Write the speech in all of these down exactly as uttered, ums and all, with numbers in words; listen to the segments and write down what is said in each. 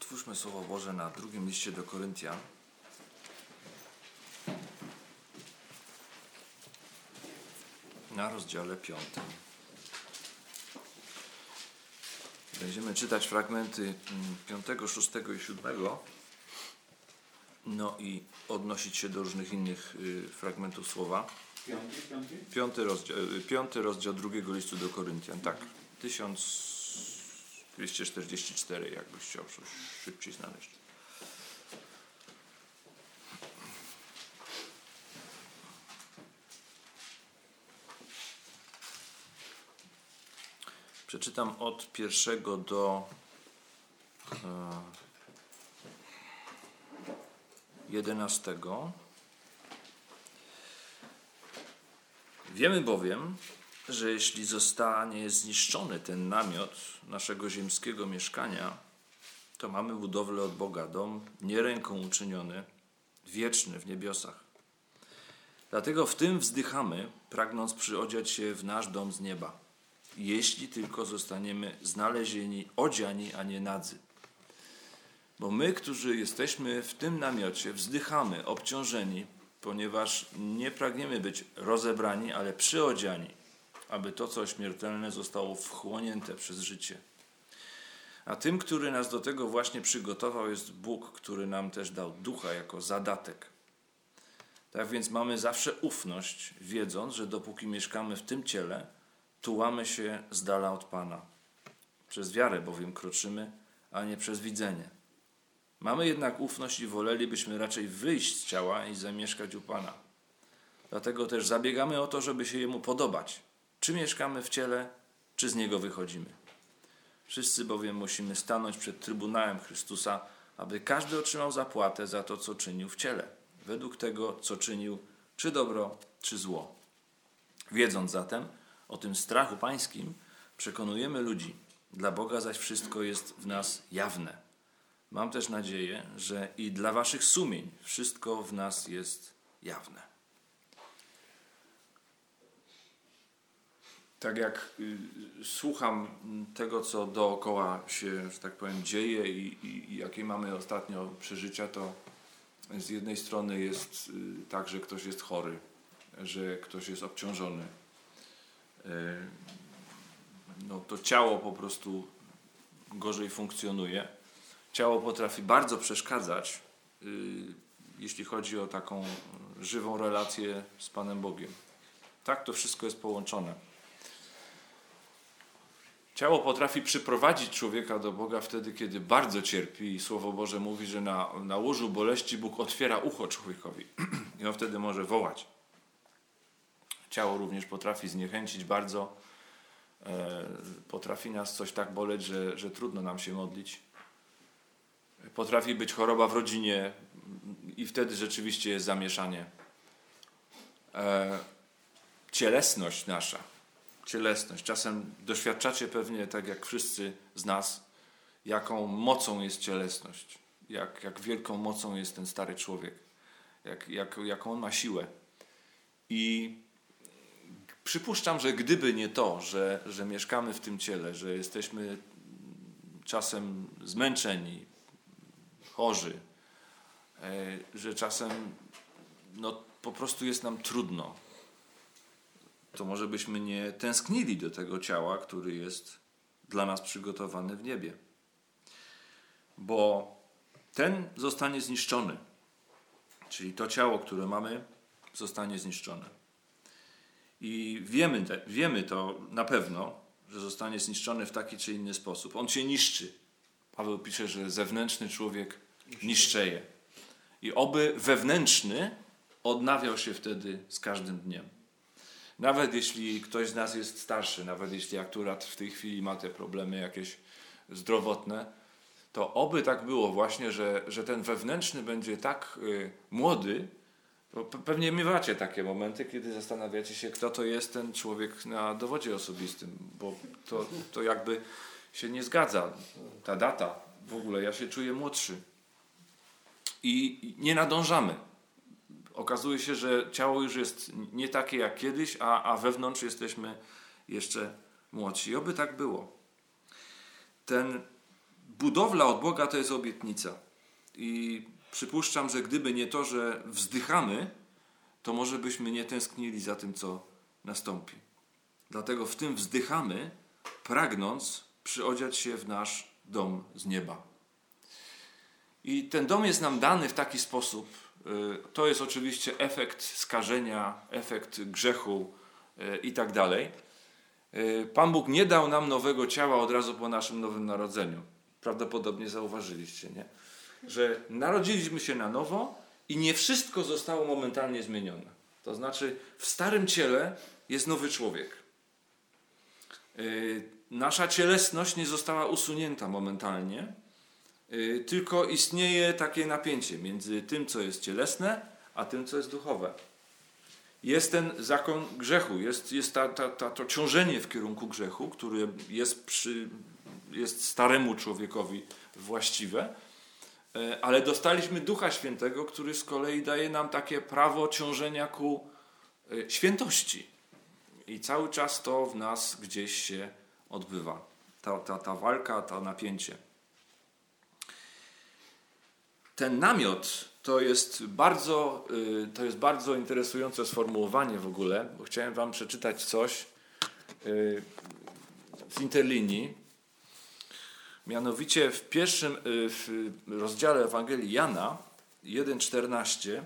Otwórzmy Słowo Boże na drugim liście do Koryntian. Na rozdziale piątym. Będziemy czytać fragmenty piątego, szóstego i siódmego. No i odnosić się do różnych innych y, fragmentów Słowa. Piąty, piąty? Piąty rozdział, piąty rozdział drugiego listu do Koryntian. Tak, tysiąc dwieście czterdzieści cztery, jakbyś chciał coś szybciej znaleźć. Przeczytam od pierwszego do e, jedenastego. Wiemy bowiem, że jeśli zostanie zniszczony ten namiot naszego ziemskiego mieszkania, to mamy budowlę od Boga, dom nie ręką uczyniony, wieczny w niebiosach. Dlatego w tym wzdychamy, pragnąc przyodziać się w nasz dom z nieba, jeśli tylko zostaniemy znalezieni, odziani, a nie nadzy. Bo my, którzy jesteśmy w tym namiocie, wzdychamy, obciążeni, ponieważ nie pragniemy być rozebrani, ale przyodziani, aby to, co śmiertelne, zostało wchłonięte przez życie. A tym, który nas do tego właśnie przygotował, jest Bóg, który nam też dał ducha jako zadatek. Tak więc mamy zawsze ufność, wiedząc, że dopóki mieszkamy w tym ciele, tułamy się z dala od Pana. Przez wiarę bowiem kroczymy, a nie przez widzenie. Mamy jednak ufność i wolelibyśmy raczej wyjść z ciała i zamieszkać u Pana. Dlatego też zabiegamy o to, żeby się Jemu podobać. Czy mieszkamy w ciele, czy z Niego wychodzimy. Wszyscy bowiem musimy stanąć przed Trybunałem Chrystusa, aby każdy otrzymał zapłatę za to, co czynił w ciele, według tego, co czynił, czy dobro, czy zło. Wiedząc zatem o tym strachu pańskim, przekonujemy ludzi. Dla Boga zaś wszystko jest w nas jawne. Mam też nadzieję, że i dla waszych sumień wszystko w nas jest jawne. Tak jak y, słucham tego, co dookoła się, że tak powiem, dzieje i, i, i jakie mamy ostatnio przeżycia, to z jednej strony jest y, tak, że ktoś jest chory, że ktoś jest obciążony. Y, no to ciało po prostu gorzej funkcjonuje. Ciało potrafi bardzo przeszkadzać, yy, jeśli chodzi o taką żywą relację z Panem Bogiem. Tak, to wszystko jest połączone. Ciało potrafi przyprowadzić człowieka do Boga wtedy, kiedy bardzo cierpi i Słowo Boże mówi, że na, na łożu boleści Bóg otwiera ucho człowiekowi i on wtedy może wołać. Ciało również potrafi zniechęcić bardzo. E, potrafi nas coś tak boleć, że, że trudno nam się modlić. Potrafi być choroba w rodzinie i wtedy rzeczywiście jest zamieszanie. E, cielesność nasza, cielesność. Czasem doświadczacie pewnie, tak jak wszyscy z nas, jaką mocą jest cielesność, jak, jak wielką mocą jest ten stary człowiek, jak, jak, jaką on ma siłę. I przypuszczam, że gdyby nie to, że, że mieszkamy w tym ciele, że jesteśmy czasem zmęczeni, chorzy, że czasem no, po prostu jest nam trudno, to może byśmy nie tęsknili do tego ciała, który jest dla nas przygotowany w niebie. Bo ten zostanie zniszczony, czyli to ciało, które mamy, zostanie zniszczone. I wiemy, te, wiemy to na pewno, że zostanie zniszczony w taki czy inny sposób. On się niszczy. Paweł pisze, że zewnętrzny człowiek niszczeje. I oby wewnętrzny odnawiał się wtedy z każdym dniem. Nawet jeśli ktoś z nas jest starszy, nawet jeśli akurat w tej chwili ma te problemy jakieś zdrowotne, to oby tak było właśnie, że, że ten wewnętrzny będzie tak y, młody, bo pewnie miewacie takie momenty, kiedy zastanawiacie się, kto to jest ten człowiek na dowodzie osobistym, bo to, to jakby się nie zgadza. Ta data, w ogóle ja się czuję młodszy. I nie nadążamy. Okazuje się, że ciało już jest nie takie jak kiedyś, a, a wewnątrz jesteśmy jeszcze młodsi. I oby tak było. Ten budowla od Boga to jest obietnica. I przypuszczam, że gdyby nie to, że wzdychamy, to może byśmy nie tęsknili za tym, co nastąpi. Dlatego w tym wzdychamy, pragnąc przyodziać się w nasz dom z nieba. I ten dom jest nam dany w taki sposób. To jest oczywiście efekt skażenia, efekt grzechu i tak dalej. Pan Bóg nie dał nam nowego ciała od razu po naszym nowym narodzeniu. Prawdopodobnie zauważyliście, nie? Że narodziliśmy się na nowo i nie wszystko zostało momentalnie zmienione. To znaczy w starym ciele jest nowy człowiek. Yy, nasza cielesność nie została usunięta momentalnie, yy, tylko istnieje takie napięcie między tym, co jest cielesne, a tym, co jest duchowe. Jest ten zakon grzechu, jest, jest ta, ta, ta, to ciążenie w kierunku grzechu, które jest, przy, jest staremu człowiekowi właściwe, ale dostaliśmy Ducha Świętego, który z kolei daje nam takie prawo ciążenia ku świętości. I cały czas to w nas gdzieś się odbywa. Ta, ta, ta walka, to napięcie. Ten namiot to jest bardzo, to jest bardzo interesujące sformułowanie w ogóle, bo chciałem wam przeczytać coś z interlinii. Mianowicie w pierwszym w rozdziale Ewangelii Jana jeden czternaście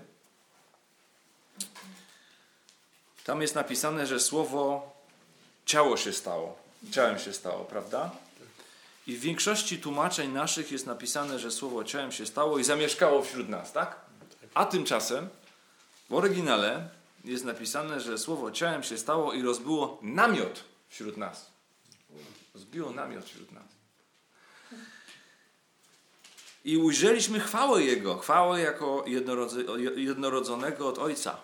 tam jest napisane, że słowo ciało się stało. Ciałem się stało, prawda? I w większości tłumaczeń naszych jest napisane, że słowo ciałem się stało i zamieszkało wśród nas, tak? A tymczasem w oryginale jest napisane, że słowo ciałem się stało i rozbiło namiot wśród nas. Rozbiło namiot wśród nas. I ujrzeliśmy chwałę Jego, chwałę jako jednorodzonego od Ojca.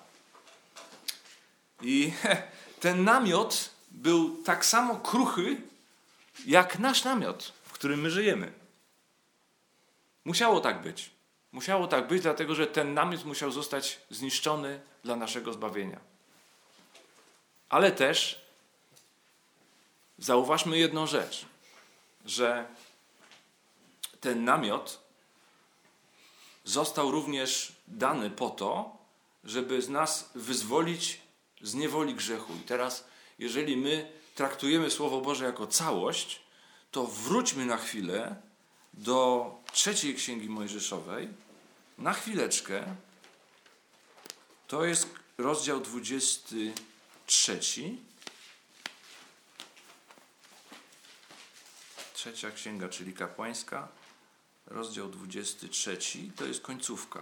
I ten namiot był tak samo kruchy, jak nasz namiot, w którym my żyjemy. Musiało tak być. Musiało tak być, dlatego że ten namiot musiał zostać zniszczony dla naszego zbawienia. Ale też zauważmy jedną rzecz, że ten namiot został również dany po to, żeby z nas wyzwolić z niewoli grzechu. I teraz, jeżeli my traktujemy Słowo Boże jako całość, to wróćmy na chwilę do trzeciej Księgi Mojżeszowej. Na chwileczkę. To jest rozdział dwudziesty trzeci. Trzecia Księga, czyli kapłańska. Rozdział dwudziesty trzeci. To jest końcówka.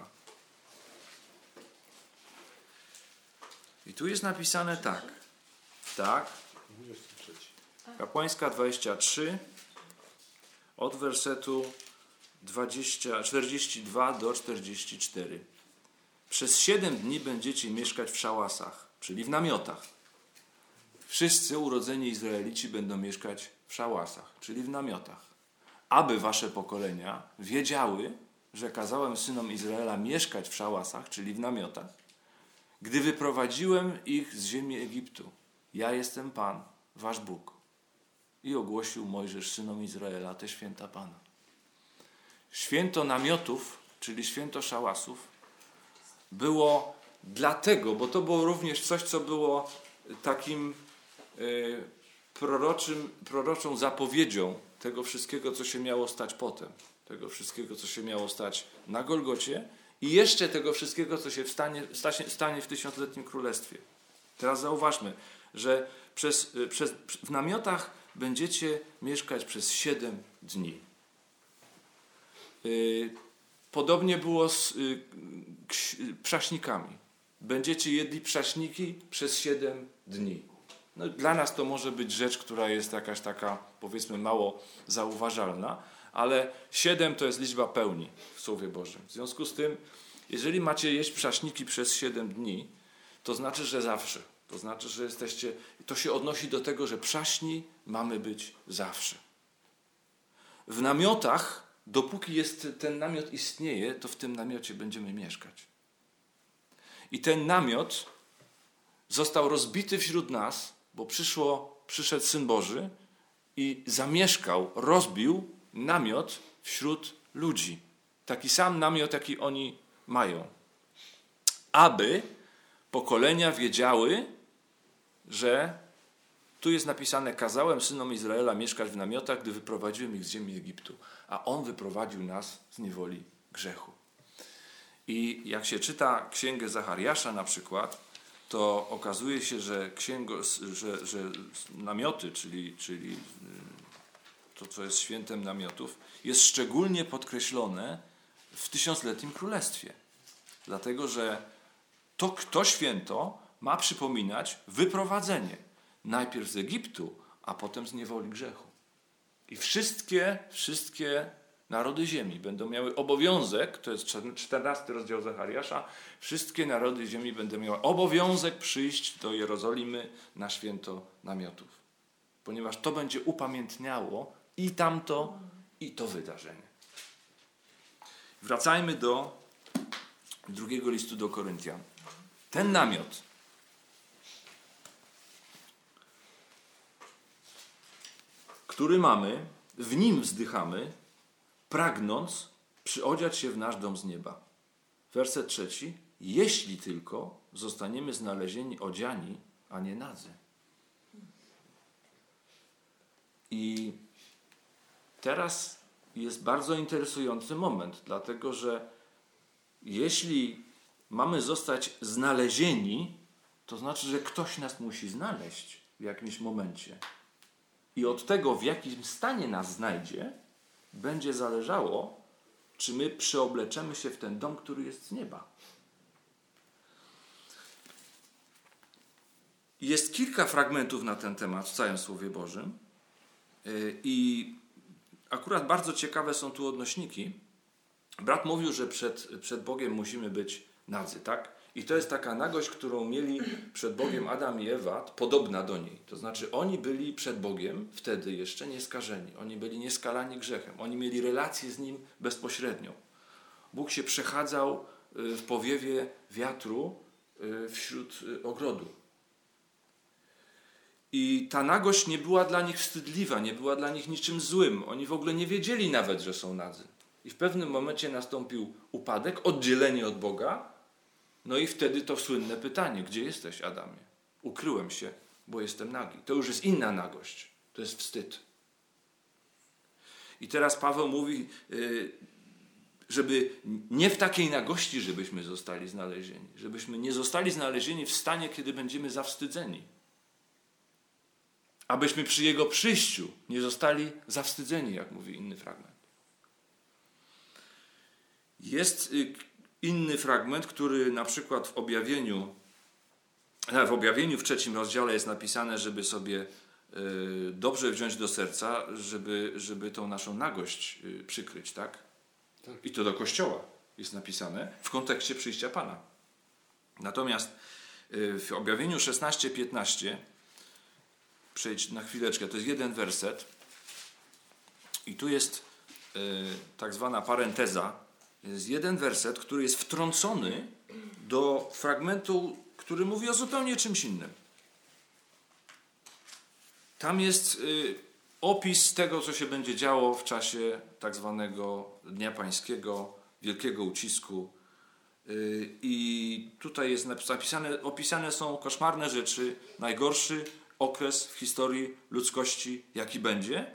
I tu jest napisane tak. Tak. Kapłańska dwadzieścia trzy. Od wersetu dwudziestego, czterdziestego drugiego do czterdziestego czwartego. Przez siedem dni będziecie mieszkać w szałasach, czyli w namiotach. Wszyscy urodzeni Izraelici będą mieszkać w szałasach, czyli w namiotach. Aby wasze pokolenia wiedziały, że kazałem synom Izraela mieszkać w szałasach, czyli w namiotach, gdy wyprowadziłem ich z ziemi Egiptu. Ja jestem Pan, wasz Bóg. I ogłosił Mojżesz synom Izraela te święta Pana. Święto namiotów, czyli święto szałasów, było dlatego, bo to było również coś, co było takim y, proroczym, proroczą zapowiedzią tego wszystkiego, co się miało stać potem. Tego wszystkiego, co się miało stać na Golgocie i jeszcze tego wszystkiego, co się wstanie, stanie, stanie w tysiącletnim królestwie. Teraz zauważmy, że przez, przez, w namiotach będziecie mieszkać przez siedem dni. Podobnie było z przaśnikami. Będziecie jedli przaśniki przez siedem dni. No, dla nas to może być rzecz, która jest jakaś taka, powiedzmy, mało zauważalna, ale siedem to jest liczba pełni w Słowie Bożym. W związku z tym, jeżeli macie jeść przaśniki przez siedem dni, to znaczy, że zawsze. To znaczy, że jesteście... To się odnosi do tego, że przaśni mamy być zawsze. W namiotach, dopóki jest, ten namiot istnieje, to w tym namiocie będziemy mieszkać. I ten namiot został rozbity wśród nas, bo przyszło, przyszedł Syn Boży i zamieszkał, rozbił namiot wśród ludzi. Taki sam namiot, jaki oni mają. Aby pokolenia wiedziały, że tu jest napisane: kazałem synom Izraela mieszkać w namiotach, gdy wyprowadziłem ich z ziemi Egiptu. A On wyprowadził nas z niewoli grzechu. I jak się czyta Księgę Zachariasza na przykład, to okazuje się, że, księgo, że, że namioty, czyli, czyli to, co jest świętem namiotów, jest szczególnie podkreślone w tysiącletnim królestwie. Dlatego, że to, to święto ma przypominać wyprowadzenie. Najpierw z Egiptu, a potem z niewoli grzechu. I wszystkie, wszystkie narody ziemi będą miały obowiązek, to jest czternasty rozdział Zachariasza, wszystkie narody ziemi będą miały obowiązek przyjść do Jerozolimy na święto namiotów. Ponieważ to będzie upamiętniało i tamto, i to wydarzenie. Wracajmy do drugiego listu do Koryntian. Ten namiot który mamy, w nim wzdychamy, pragnąc przyodziać się w nasz dom z nieba. Werset trzeci. Jeśli tylko zostaniemy znalezieni odziani, a nie nadzy. I teraz jest bardzo interesujący moment, dlatego że jeśli mamy zostać znalezieni, to znaczy, że ktoś nas musi znaleźć w jakimś momencie. I od tego, w jakim stanie nas znajdzie, będzie zależało, czy my przyobleczemy się w ten dom, który jest z nieba. Jest kilka fragmentów na ten temat w całym Słowie Bożym. I akurat bardzo ciekawe są tu odnośniki. Brat mówił, że przed, przed Bogiem musimy być nadzy, tak? I to jest taka nagość, którą mieli przed Bogiem Adam i Ewa, podobna do niej. To znaczy oni byli przed Bogiem wtedy jeszcze nieskażeni. Oni byli nieskalani grzechem. Oni mieli relację z Nim bezpośrednią. Bóg się przechadzał w powiewie wiatru wśród ogrodu. I ta nagość nie była dla nich wstydliwa, nie była dla nich niczym złym. Oni w ogóle nie wiedzieli nawet, że są nadzy. I w pewnym momencie nastąpił upadek, oddzielenie od Boga. No i wtedy to słynne pytanie: gdzie jesteś, Adamie? Ukryłem się, bo jestem nagi. To już jest inna nagość. To jest wstyd. I teraz Paweł mówi, żeby nie w takiej nagości, żebyśmy zostali znalezieni. Żebyśmy nie zostali znalezieni w stanie, kiedy będziemy zawstydzeni. Abyśmy przy Jego przyjściu nie zostali zawstydzeni, jak mówi inny fragment. Jest inny fragment, który na przykład w objawieniu, w objawieniu w trzecim rozdziale jest napisane, żeby sobie dobrze wziąć do serca, żeby, żeby tą naszą nagość przykryć, tak? tak? I to do Kościoła jest napisane w kontekście przyjścia Pana. Natomiast w objawieniu szesnaście piętnaście, przejdź na chwileczkę, to jest jeden werset i tu jest tak zwana parenteza. Jest jeden werset, który jest wtrącony do fragmentu, który mówi o zupełnie czymś innym. Tam jest y, opis tego, co się będzie działo w czasie tak zwanego Dnia Pańskiego, Wielkiego Ucisku. Y, I tutaj jest napisane, opisane są koszmarne rzeczy, najgorszy okres w historii ludzkości, jaki będzie.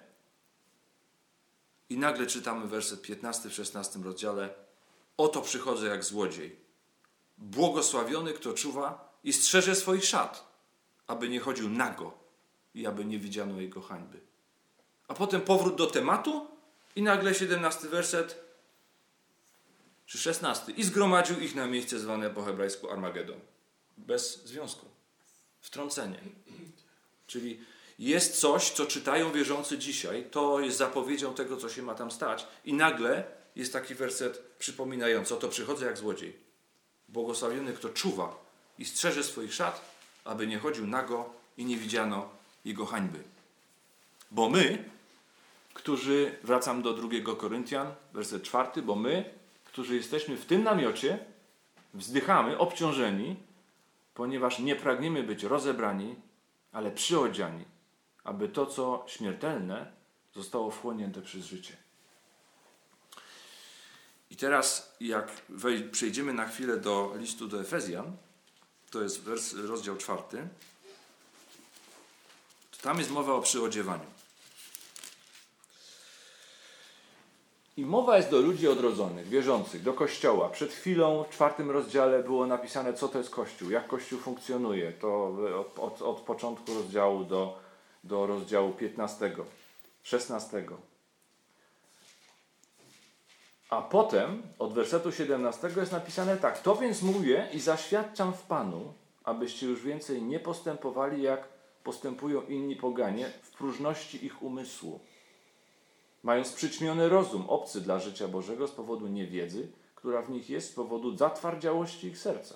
I nagle czytamy werset piętnasty w szesnastym rozdziale. Oto przychodzę jak złodziej. Błogosławiony, kto czuwa i strzeże swoich szat, aby nie chodził nago i aby nie widziano jego hańby. A potem powrót do tematu i nagle siedemnasty werset, czy szesnasty. I zgromadził ich na miejsce zwane po hebrajsku Armagedon. Bez związku. Wtrącenie. Czyli jest coś, co czytają wierzący dzisiaj, to jest zapowiedzią tego, co się ma tam stać. I nagle jest taki werset przypominający: oto przychodzę jak złodziej. Błogosławiony, kto czuwa i strzeże swoich szat, aby nie chodził nago i nie widziano jego hańby. Bo my, którzy, wracam do drugiego Koryntian, werset czwarty, bo my, którzy jesteśmy w tym namiocie, wzdychamy, obciążeni, ponieważ nie pragniemy być rozebrani, ale przyodziani, aby to, co śmiertelne, zostało wchłonięte przez życie. I teraz jak wej- przejdziemy na chwilę do listu do Efezjan, to jest wers, rozdział czwarty, to tam jest mowa o przyodziewaniu. I mowa jest do ludzi odrodzonych, wierzących, do Kościoła. Przed chwilą w czwartym rozdziale było napisane, co to jest Kościół, jak Kościół funkcjonuje. To od, od, od początku rozdziału do, do rozdziału piętnastego, szesnastego. A potem od wersetu siedemnastego jest napisane tak. To więc mówię i zaświadczam w Panu, abyście już więcej nie postępowali, jak postępują inni poganie, w próżności ich umysłu. Mając przyćmiony rozum, obcy dla życia Bożego z powodu niewiedzy, która w nich jest, z powodu zatwardziałości ich serca.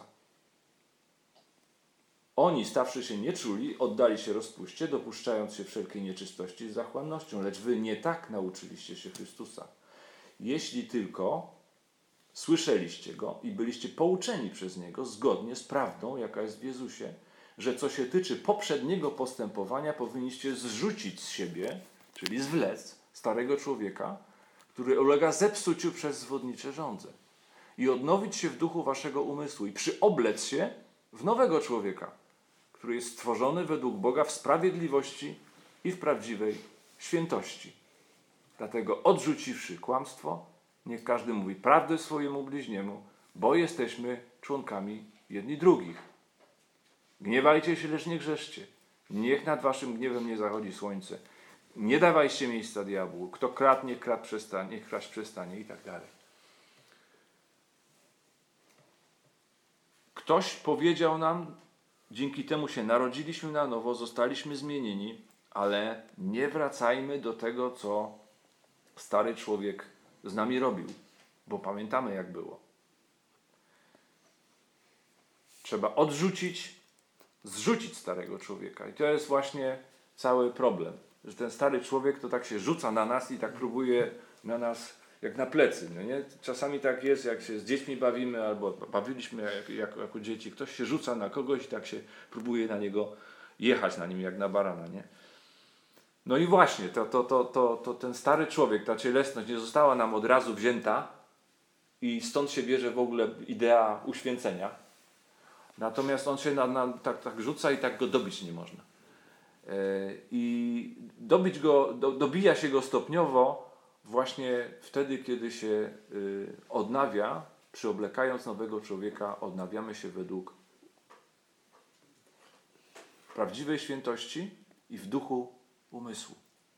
Oni, stawszy się nieczuli, oddali się rozpuście, dopuszczając się wszelkiej nieczystości z zachłannością. Lecz wy nie tak nauczyliście się Chrystusa. Jeśli tylko słyszeliście Go i byliście pouczeni przez Niego zgodnie z prawdą, jaka jest w Jezusie, że co się tyczy poprzedniego postępowania, powinniście zrzucić z siebie, czyli zwlec, starego człowieka, który ulega zepsuciu przez zwodnicze żądze i odnowić się w duchu waszego umysłu i przyoblec się w nowego człowieka, który jest stworzony według Boga w sprawiedliwości i w prawdziwej świętości. Dlatego odrzuciwszy kłamstwo, niech każdy mówi prawdę swojemu bliźniemu, bo jesteśmy członkami jedni drugich. Gniewajcie się, lecz nie grzeszcie. Niech nad waszym gniewem nie zachodzi słońce. Nie dawajcie miejsca diabłu. Kto kradł, niech kradł przestanie, niech kraść przestanie i tak dalej. Ktoś powiedział nam, dzięki temu się narodziliśmy na nowo, zostaliśmy zmienieni, ale nie wracajmy do tego, co stary człowiek z nami robił, bo pamiętamy, jak było. Trzeba odrzucić, zrzucić starego człowieka. I to jest właśnie cały problem. Że ten stary człowiek to tak się rzuca na nas i tak próbuje na nas jak na plecy. No nie? Czasami tak jest, jak się z dziećmi bawimy albo bawiliśmy jak, jak, jako dzieci. Ktoś się rzuca na kogoś i tak się próbuje na niego jechać na nim jak na barana. Nie? No i właśnie, to, to, to, to, to ten stary człowiek, ta cielesność nie została nam od razu wzięta i stąd się bierze w ogóle idea uświęcenia. Natomiast on się na, na, tak, tak rzuca i tak go dobić nie można. I dobić go, do, dobija się go stopniowo właśnie wtedy, kiedy się y, odnawia, przyoblekając nowego człowieka, odnawiamy się według prawdziwej świętości i w duchu umysłu.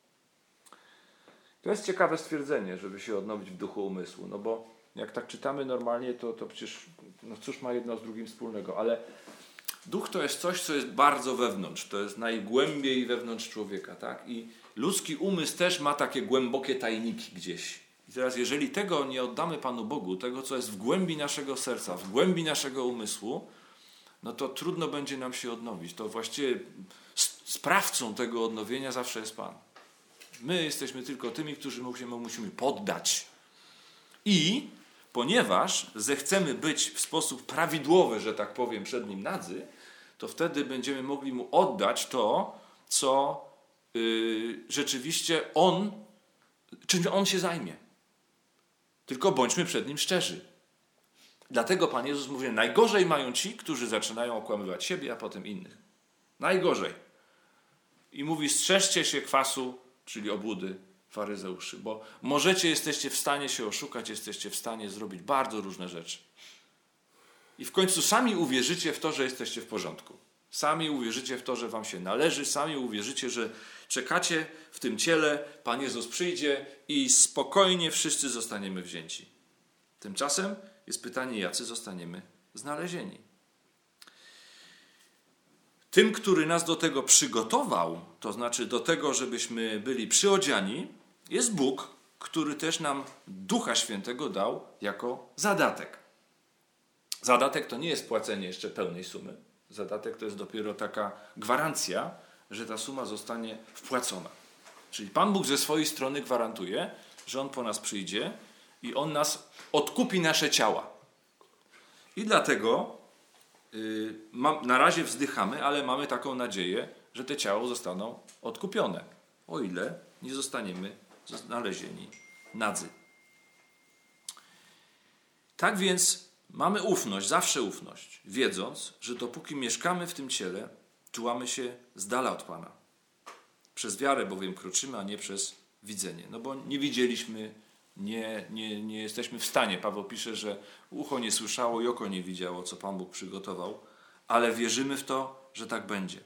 To jest ciekawe stwierdzenie, żeby się odnowić w duchu umysłu, no bo jak tak czytamy normalnie, to, to przecież, no cóż ma jedno z drugim wspólnego, ale duch to jest coś, co jest bardzo wewnątrz, to jest najgłębiej wewnątrz człowieka, tak? I ludzki umysł też ma takie głębokie tajniki gdzieś. I teraz jeżeli tego nie oddamy Panu Bogu, tego co jest w głębi naszego serca, w głębi naszego umysłu, no to trudno będzie nam się odnowić. To właściwie sprawcą tego odnowienia zawsze jest Pan. My jesteśmy tylko tymi, którzy mu się musimy poddać. I ponieważ zechcemy być w sposób prawidłowy, że tak powiem, przed Nim nadzy, to wtedy będziemy mogli Mu oddać to, co yy, rzeczywiście On, czym On się zajmie. Tylko bądźmy przed Nim szczerzy. Dlatego Pan Jezus mówi, najgorzej mają ci, którzy zaczynają okłamywać siebie, a potem innych. Najgorzej. I mówi, strzeżcie się kwasu, czyli obłudy faryzeuszy, bo możecie, jesteście w stanie się oszukać, jesteście w stanie zrobić bardzo różne rzeczy. I w końcu sami uwierzycie w to, że jesteście w porządku. Sami uwierzycie w to, że wam się należy, sami uwierzycie, że czekacie w tym ciele, Pan Jezus przyjdzie i spokojnie wszyscy zostaniemy wzięci. Tymczasem jest pytanie, jacy zostaniemy znalezieni. Tym, który nas do tego przygotował, to znaczy do tego, żebyśmy byli przyodziani, jest Bóg, który też nam Ducha Świętego dał jako zadatek. Zadatek to nie jest płacenie jeszcze pełnej sumy. Zadatek to jest dopiero taka gwarancja, że ta suma zostanie wpłacona. Czyli Pan Bóg ze swojej strony gwarantuje, że On po nas przyjdzie i On nas odkupi nasze ciała. I dlatego yy, ma, na razie wzdychamy, ale mamy taką nadzieję, że te ciała zostaną odkupione, o ile nie zostaniemy znalezieni nadzy. Tak więc mamy ufność, zawsze ufność, wiedząc, że dopóki mieszkamy w tym ciele, czułamy się z dala od Pana. Przez wiarę bowiem kroczymy, a nie przez widzenie. No bo nie widzieliśmy, nie, nie, nie jesteśmy w stanie. Paweł pisze, że ucho nie słyszało i oko nie widziało, co Pan Bóg przygotował, ale wierzymy w to, że tak będzie.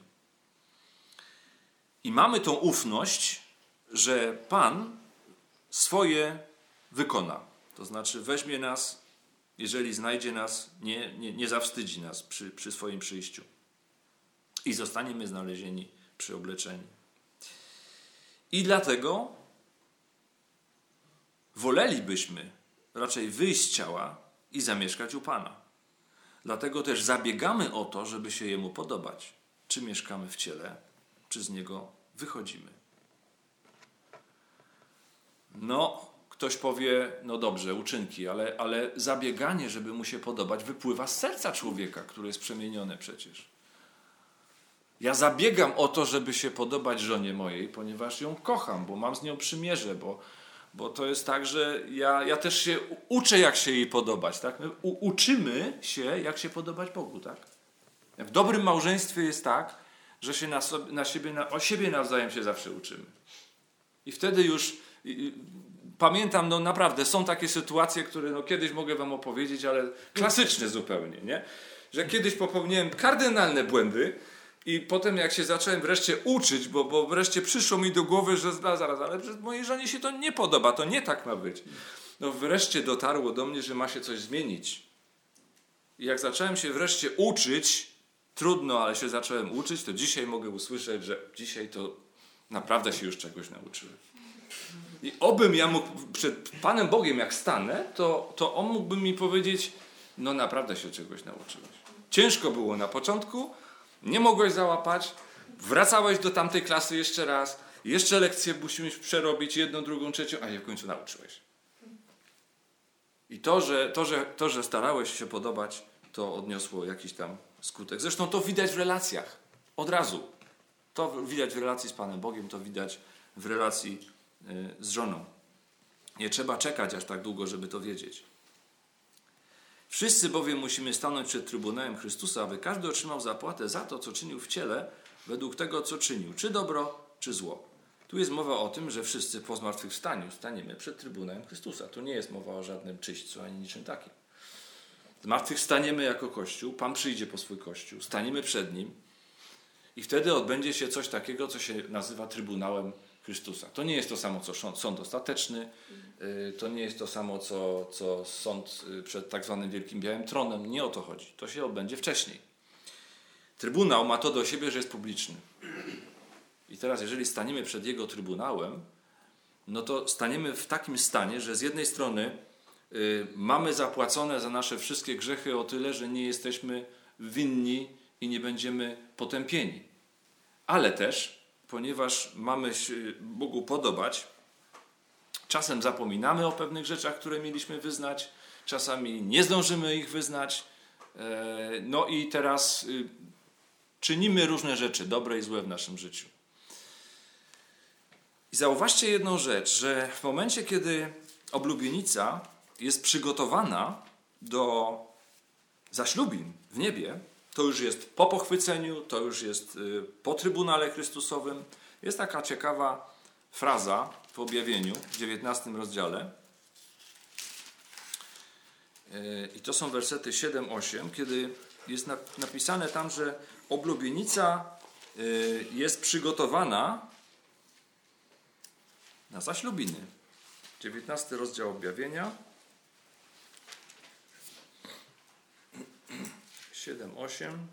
I mamy tą ufność, że Pan swoje wykona. To znaczy weźmie nas, jeżeli znajdzie nas, nie, nie, nie zawstydzi nas przy, przy swoim przyjściu. I zostaniemy znalezieni przyobleczeni. I dlatego wolelibyśmy raczej wyjść z ciała i zamieszkać u Pana. Dlatego też zabiegamy o to, żeby się Jemu podobać. Czy mieszkamy w ciele, czy z Niego wychodzimy. No, ktoś powie, no dobrze, uczynki, ale, ale zabieganie, żeby Mu się podobać, wypływa z serca człowieka, które jest przemienione przecież. Ja zabiegam o to, żeby się podobać żonie mojej, ponieważ ją kocham, bo mam z nią przymierze, bo, bo to jest tak, że ja, ja też się uczę, jak się jej podobać. Tak? My u, uczymy się, jak się podobać Bogu. Tak? W dobrym małżeństwie jest tak, że się na, sobie, na siebie, na, o siebie nawzajem się zawsze uczymy. I wtedy już i, i, pamiętam, no naprawdę, są takie sytuacje, które no, kiedyś mogę wam opowiedzieć, ale klasyczne zupełnie, nie? Że kiedyś popełniłem kardynalne błędy, i potem jak się zacząłem wreszcie uczyć, bo, bo wreszcie przyszło mi do głowy, że zaraz, zaraz, ale mojej żonie się to nie podoba, to nie tak ma być. No wreszcie dotarło do mnie, że ma się coś zmienić. I jak zacząłem się wreszcie uczyć, trudno, ale się zacząłem uczyć, to dzisiaj mogę usłyszeć, że dzisiaj to naprawdę się już czegoś nauczyłem. I obym ja mógł przed Panem Bogiem jak stanę, to, to On mógłby mi powiedzieć, no naprawdę się czegoś nauczyłeś. Ciężko było na początku, nie mogłeś załapać, wracałeś do tamtej klasy jeszcze raz, jeszcze lekcję musimy przerobić, jedną, drugą, trzecią, a je w końcu nauczyłeś. I to że, to, że, to, że starałeś się podobać, to odniosło jakiś tam skutek. Zresztą to widać w relacjach, od razu. To widać w relacji z Panem Bogiem, to widać w relacji y, z żoną. Nie trzeba czekać aż tak długo, żeby to wiedzieć. Wszyscy bowiem musimy stanąć przed Trybunałem Chrystusa, aby każdy otrzymał zapłatę za to, co czynił w ciele, według tego, co czynił, czy dobro, czy zło. Tu jest mowa o tym, że wszyscy po zmartwychwstaniu staniemy przed Trybunałem Chrystusa. Tu nie jest mowa o żadnym czyśćcu, ani niczym takim. Zmartwychwstaniemy jako Kościół, Pan przyjdzie po swój Kościół, staniemy przed Nim i wtedy odbędzie się coś takiego, co się nazywa Trybunałem Chrystusa. To nie jest to samo, co sąd ostateczny, to nie jest to samo, co, co sąd przed tak zwanym Wielkim Białym Tronem. Nie o to chodzi. To się odbędzie wcześniej. Trybunał ma to do siebie, że jest publiczny. I teraz, jeżeli staniemy przed Jego Trybunałem, no to staniemy w takim stanie, że z jednej strony y, mamy zapłacone za nasze wszystkie grzechy o tyle, że nie jesteśmy winni i nie będziemy potępieni. Ale też, ponieważ mamy się Bogu podobać, czasem zapominamy o pewnych rzeczach, które mieliśmy wyznać, czasami nie zdążymy ich wyznać. No i teraz czynimy różne rzeczy, dobre i złe w naszym życiu. I zauważcie jedną rzecz, że w momencie, kiedy oblubienica jest przygotowana do zaślubin w niebie, to już jest po pochwyceniu, to już jest po Trybunale Chrystusowym. Jest taka ciekawa fraza w objawieniu, w dziewiętnastym rozdziale. I to są wersety siedem osiem, kiedy jest napisane tam, że oblubienica jest przygotowana na zaślubiny. dziewiętnasty rozdział objawienia. siedem osiem.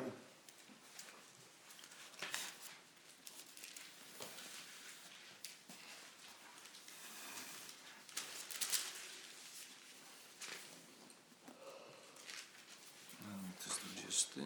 To jest dwudziesty.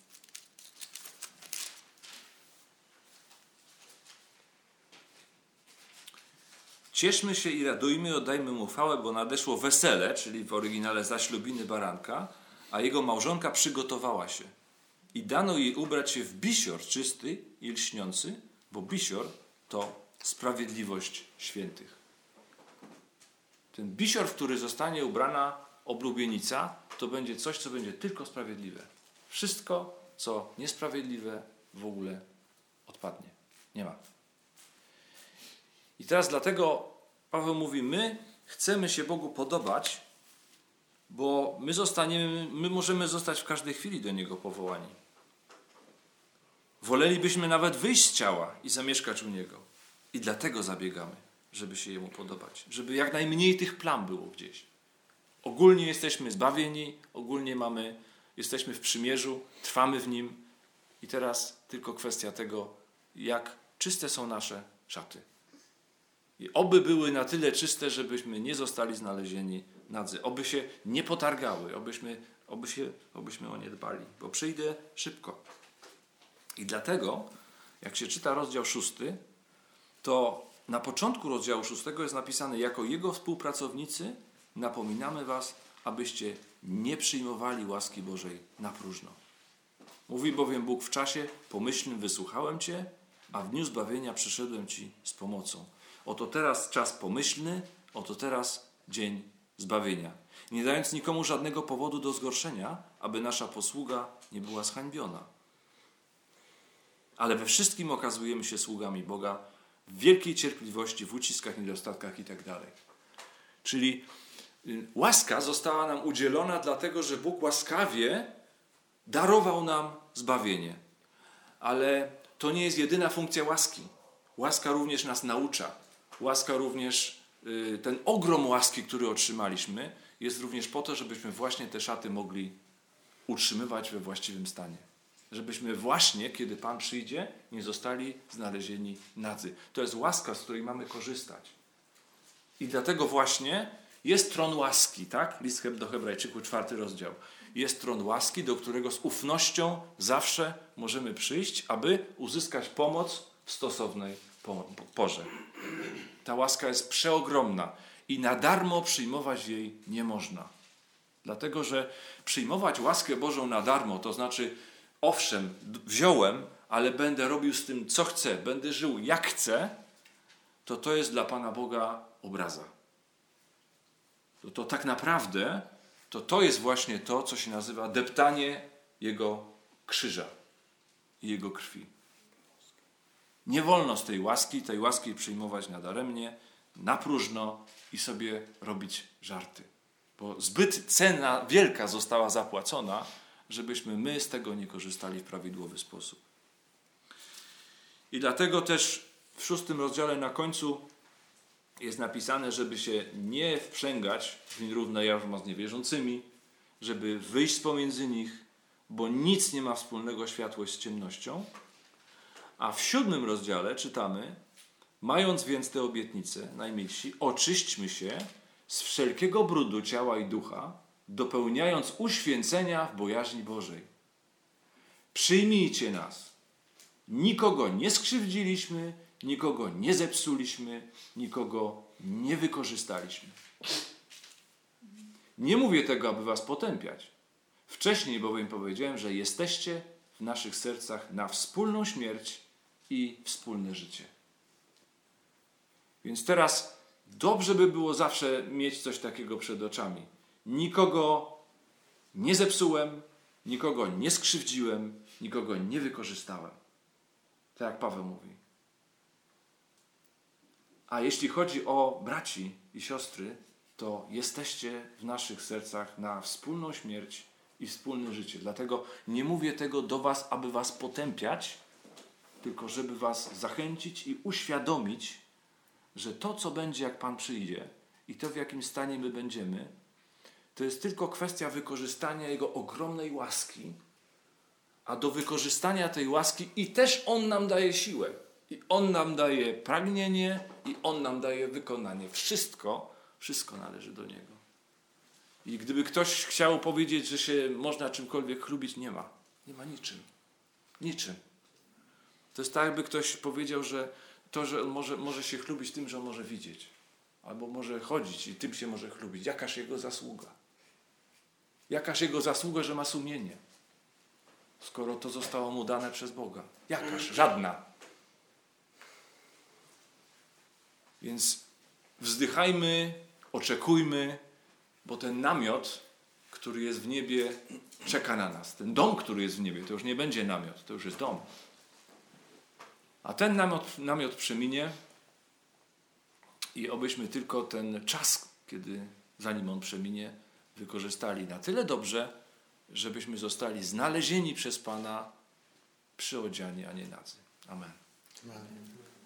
Cieszmy się i radujmy, oddajmy mu chwałę, bo nadeszło wesele, czyli w oryginale zaślubiny baranka, a jego małżonka przygotowała się. I dano jej ubrać się w bisior czysty i lśniący, bo bisior to sprawiedliwość świętych. Ten bisior, w który zostanie ubrana oblubienica, to będzie coś, co będzie tylko sprawiedliwe. Wszystko, co niesprawiedliwe, w ogóle odpadnie. Nie ma. I teraz dlatego Paweł mówi, my chcemy się Bogu podobać, bo my zostaniemy, my możemy zostać w każdej chwili do Niego powołani. Wolelibyśmy nawet wyjść z ciała i zamieszkać u Niego. I dlatego zabiegamy, żeby się Jemu podobać. Żeby jak najmniej tych plam było gdzieś. Ogólnie jesteśmy zbawieni, ogólnie mamy, jesteśmy w przymierzu, trwamy w Nim. I teraz tylko kwestia tego, jak czyste są nasze szaty. I oby były na tyle czyste, żebyśmy nie zostali znalezieni nadzy. Oby się nie potargały, obyśmy, oby się, obyśmy o nie dbali. Bo przyjdę szybko. I dlatego, jak się czyta rozdział szósty, to na początku rozdziału szóstego jest napisane, jako Jego współpracownicy napominamy was, abyście nie przyjmowali łaski Bożej na próżno. Mówi bowiem Bóg w czasie pomyślnym wysłuchałem Cię, a w dniu zbawienia przyszedłem Ci z pomocą. Oto teraz czas pomyślny, oto teraz dzień zbawienia. Nie dając nikomu żadnego powodu do zgorszenia, aby nasza posługa nie była zhańbiona. Ale we wszystkim okazujemy się sługami Boga w wielkiej cierpliwości, w uciskach, niedostatkach i tak dalej. Czyli łaska została nam udzielona dlatego, że Bóg łaskawie darował nam zbawienie. Ale to nie jest jedyna funkcja łaski. Łaska również nas naucza. Łaska również, ten ogrom łaski, który otrzymaliśmy, jest również po to, żebyśmy właśnie te szaty mogli utrzymywać we właściwym stanie. Żebyśmy właśnie, kiedy Pan przyjdzie, nie zostali znalezieni nadzy. To jest łaska, z której mamy korzystać. I dlatego właśnie jest tron łaski, tak? List do Hebrajczyków, czwarty rozdział. Jest tron łaski, do którego z ufnością zawsze możemy przyjść, aby uzyskać pomoc w stosownej porze. Ta łaska jest przeogromna i na darmo przyjmować jej nie można. Dlatego, że przyjmować łaskę Bożą na darmo, to znaczy owszem, wziąłem, ale będę robił z tym, co chcę, będę żył jak chcę, to to jest dla Pana Boga obraza. To, to tak naprawdę to to jest właśnie to, co się nazywa deptanie Jego krzyża i Jego krwi. Nie wolno z tej łaski, tej łaski przyjmować nadaremnie, na próżno i sobie robić żarty. Bo zbyt cena wielka została zapłacona, żebyśmy my z tego nie korzystali w prawidłowy sposób. I dlatego też w szóstym rozdziale na końcu jest napisane, żeby się nie wprzęgać w nierówne jarzmo z niewierzącymi, żeby wyjść pomiędzy nich, bo nic nie ma wspólnego światłość z ciemnością. A w siódmym rozdziale czytamy, mając więc te obietnice, najmilsi, oczyśćmy się z wszelkiego brudu ciała i ducha, dopełniając uświęcenia w bojaźni Bożej. Przyjmijcie nas. Nikogo nie skrzywdziliśmy, nikogo nie zepsuliśmy, nikogo nie wykorzystaliśmy. Nie mówię tego, aby was potępiać. Wcześniej bowiem powiedziałem, że jesteście w naszych sercach na wspólną śmierć i wspólne życie. Więc teraz dobrze by było zawsze mieć coś takiego przed oczami. Nikogo nie zepsułem, nikogo nie skrzywdziłem, nikogo nie wykorzystałem. Tak jak Paweł mówi. A jeśli chodzi o braci i siostry, to jesteście w naszych sercach na wspólną śmierć i wspólne życie. Dlatego nie mówię tego do was, aby was potępiać, tylko żeby was zachęcić i uświadomić, że to, co będzie, jak Pan przyjdzie i to, w jakim stanie my będziemy, to jest tylko kwestia wykorzystania Jego ogromnej łaski, a do wykorzystania tej łaski i też On nam daje siłę. I On nam daje pragnienie i On nam daje wykonanie. Wszystko, wszystko należy do Niego. I gdyby ktoś chciał powiedzieć, że się można czymkolwiek chlubić, nie ma. Nie ma niczym. Niczym. To jest tak, jakby ktoś powiedział, że to, że on może, może się chlubić tym, że on może widzieć. Albo może chodzić i tym się może chlubić. Jakaż jego zasługa? Jakaż jego zasługa, że ma sumienie? Skoro to zostało mu dane przez Boga. Jakaż? Żadna. Więc wzdychajmy, oczekujmy Bo ten namiot, który jest w niebie, czeka na nas. Ten dom, który jest w niebie, to już nie będzie namiot, to już jest dom. A ten namiot, namiot przeminie i obyśmy tylko ten czas, kiedy zanim on przeminie, wykorzystali na tyle dobrze, żebyśmy zostali znalezieni przez Pana przyodziani, a nie nadzy. Amen. Amen.